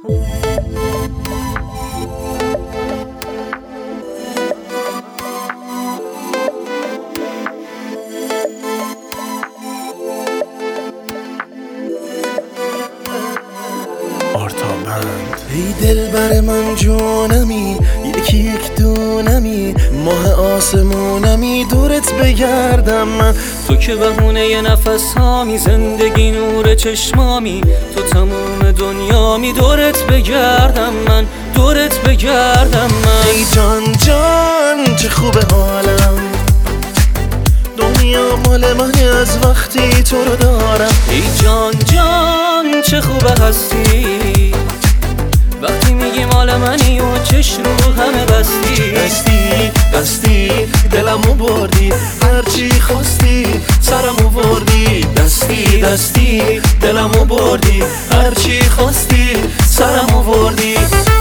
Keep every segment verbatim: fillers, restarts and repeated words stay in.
ای دلبر من جونمی، یکی یک دونمی، ماه آسمونمی، دورت بگردم من. تو که بهونه ی نفس هامی، زندگی نور چشمامی، تو تموم دنیامی، دورت بگردم من، دورت بگردم من. ای جان جان چه خوبه حالم، دنیا مال منه از وقتی تو رو دارم. ای جان جان چه خوبه هستی، وقتی میگی مال منی و چش رو همه بستی. دستی دستی دلمو بردی، هرچی خواستی سرمو وردی. دستی دستی دلمو بردی، هرچی خواستی سرمو وردی.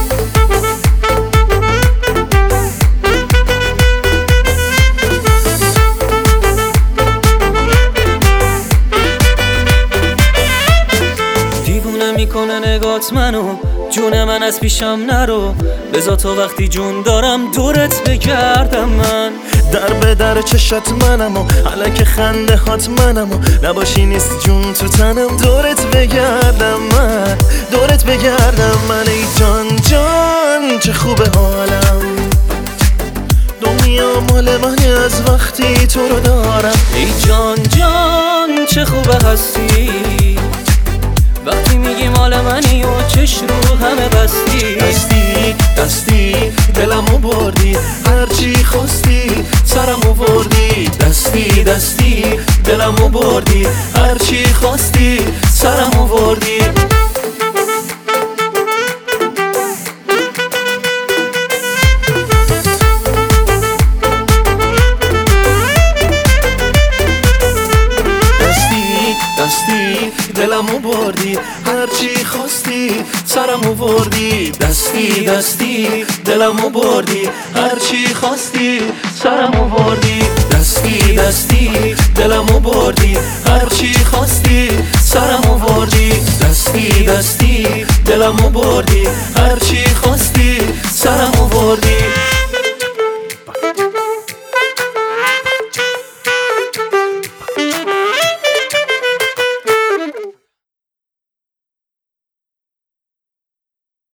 میکنه نگات منو، جون من از پیشم نرو، بذار تا وقتی جون دارم دورت بگردم من. در به در چشات منم و حلک خنده هات منم و نباشی نیست جون تو تنم، دورت بگردم من، دورت بگردم من. ای جان جان چه خوبه حالم، دنیا مال منه از وقتی تو رو دارم. ای جان جان چه خوبه هستی، وقتی میگی مال منی و چش رو همه بستی. دستی دستی دلمو بردی، هرچی خواستی سرمو وردی. دستی دستی دلمو بردی، هرچی خواستی سرمو وردی. دستی دلمو بردی، هرچی خواستی سرمو وردی. دستی دستی دلمو بردی، هرچی خواستی سرمو وردی. دستی دستی دلمو بردی، هرچی خواستی سرمو وردی. دستی دستی دلمو بردی، هرچی خواستی سرمو